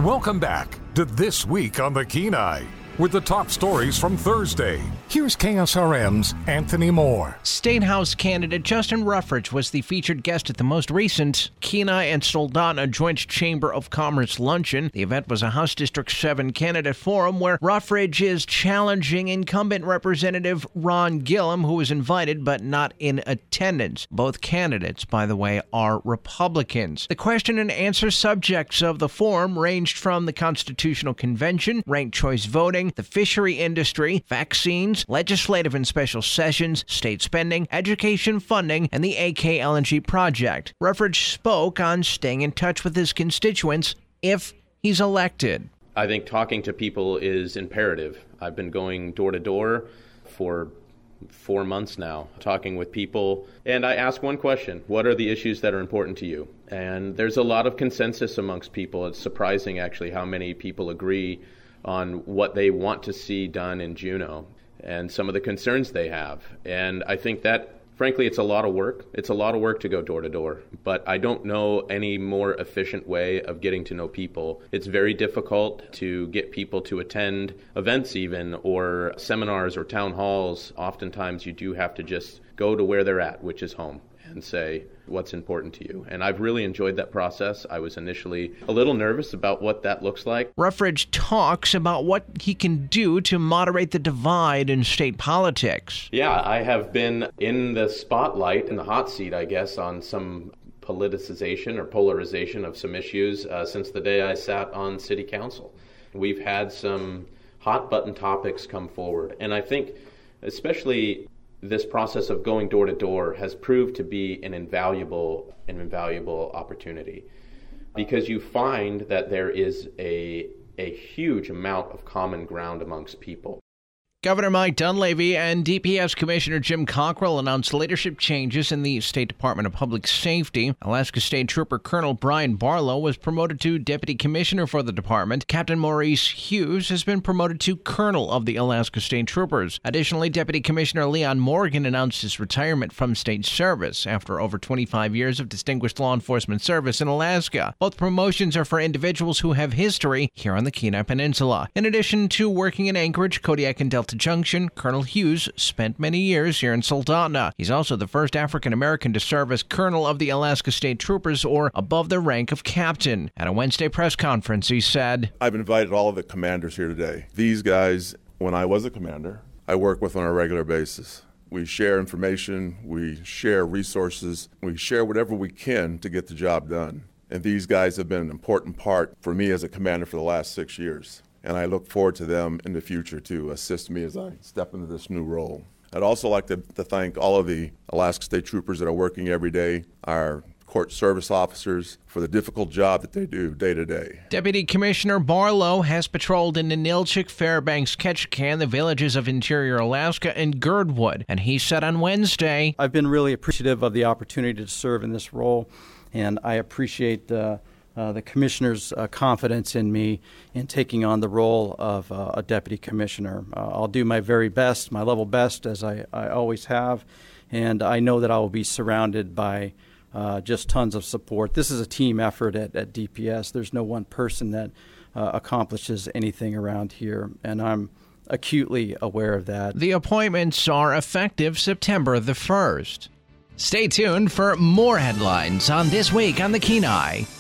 Welcome back to This Week on the Kenai with the top stories from Thursday. Here's KSRM's Anthony Moore. State House candidate Justin Ruffridge was the featured guest at the most recent Kenai and Soldotna Joint Chamber of Commerce luncheon. The event was a House District 7 candidate forum where Ruffridge is challenging incumbent Representative Ron Gillum, who was invited but not in attendance. Both candidates, by the way, are Republicans. The question and answer subjects of the forum ranged from the Constitutional Convention, ranked choice voting, the fishery industry, vaccines, legislative and special sessions, state spending, education funding, and the AK LNG project. Ruffridge spoke on staying in touch with his constituents if he's elected. I think talking to people is imperative. I've been going door to door for 4 months now, talking with people, and I ask one question: what are the issues that are important to you? And there's a lot of consensus amongst people. It's surprising, actually, how many people agree on what they want to see done in Juneau and some of the concerns they have. And I think that, frankly, it's a lot of work. It's a lot of work to go door to door, but I don't know any more efficient way of getting to know people. It's very difficult to get people to attend events even, or seminars or town halls. Oftentimes you do have to just go to where they're at, which is home, and say what's important to you. And I've really enjoyed that process. I was initially a little nervous about what that looks like. Ruffridge talks about what he can do to moderate the divide in state politics. Yeah, I have been in the spotlight, in the hot seat, I guess, on some politicization or polarization of some issues since the day I sat on city council. We've had some hot button topics come forward. And I think especially this process of going door to door has proved to be an invaluable opportunity, because you find that there is a huge amount of common ground amongst people. Governor Mike Dunleavy and DPS Commissioner Jim Cockrell announced leadership changes in the State Department of Public Safety. Alaska State Trooper Colonel Brian Barlow was promoted to Deputy Commissioner for the department. Captain Maurice Hughes has been promoted to Colonel of the Alaska State Troopers. Additionally, Deputy Commissioner Leon Morgan announced his retirement from state service after over 25 years of distinguished law enforcement service in Alaska. Both promotions are for individuals who have history here on the Kenai Peninsula. In addition to working in Anchorage, Kodiak, and Delta Junction, Colonel Hughes spent many years here in Soldotna. He's also the first African-American to serve as Colonel of the Alaska State Troopers, or above the rank of Captain. At a Wednesday press conference, he said, I've invited all of the commanders here today. These guys, when I was a commander, I work with on a regular basis. We share information, we share resources, we share whatever we can to get the job done. And these guys have been an important part for me as a commander for the last 6 years. And I look forward to them in the future to assist me as I step into this new role. I'd also like to thank all of the Alaska State Troopers that are working every day, our court service officers, for the difficult job that they do day to day. Deputy Commissioner Barlow has patrolled in Ninilchik, Fairbanks, Ketchikan, the villages of interior Alaska, and Girdwood. And he said on Wednesday, I've been really appreciative of the opportunity to serve in this role, and I appreciate the commissioner's confidence in me in taking on the role of a deputy commissioner. I'll do my very best, my level best, as I always have, and I know that I will be surrounded by just tons of support. This is a team effort at DPS. There's no one person that accomplishes anything around here, and I'm acutely aware of that. The appointments are effective September the 1st. Stay tuned for more headlines on This Week on the Kenai.